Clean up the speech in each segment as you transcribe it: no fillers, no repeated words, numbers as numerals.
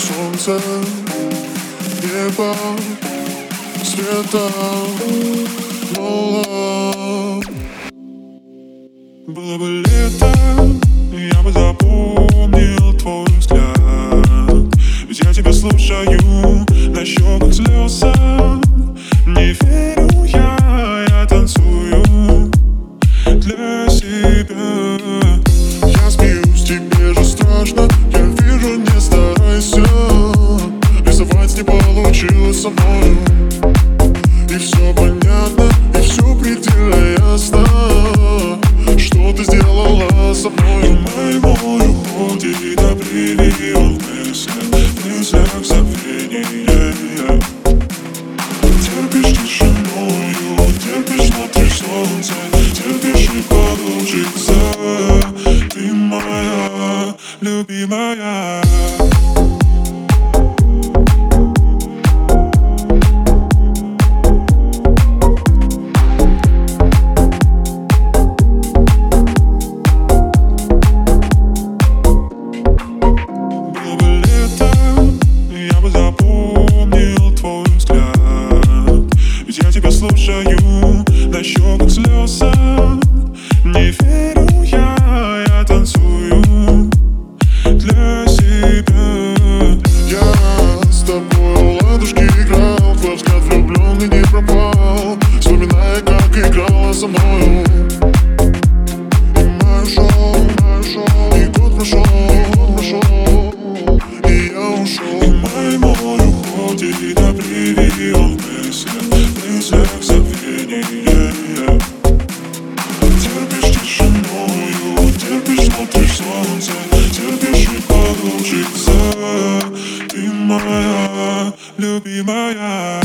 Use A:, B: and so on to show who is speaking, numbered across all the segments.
A: солнце, небо, света, мало. Было бы лето, я бы запомнил твой взгляд. Ведь я тебя слушаю, на щеках слезы. Не верю я танцую для себя. Я смеюсь, тебе же страшно. Я вижу, не старайся. Рисовать не получилось со мною. И все понятно, и все предельно ясно, что ты сделала со мной. Мой уходит и привил в мыслях забвение. Терпишь тишиною, терпишь внутри солнца, терпишь и получится. Ты моя любимая. Слушаю, на щеках слезы. Не верю я танцую для себя. Я с тобой в ладушки играл, твой взгляд влюбленный не пропал, вспоминая, как играла со мною. И мое шоу, и год прошел, и я ушел. И мой уходит и привил в мыслях забвение. Терпишь тишиною, терпишь внутри солнца, терпишь и получится. Ты моя любимая.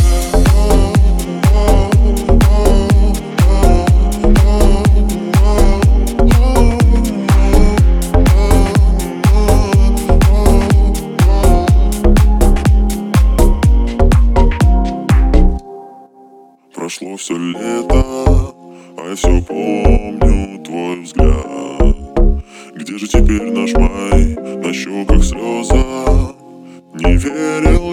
A: Прошло все лето, а я все помню твой взгляд. Где же теперь наш май? На щеках слезы. Не верил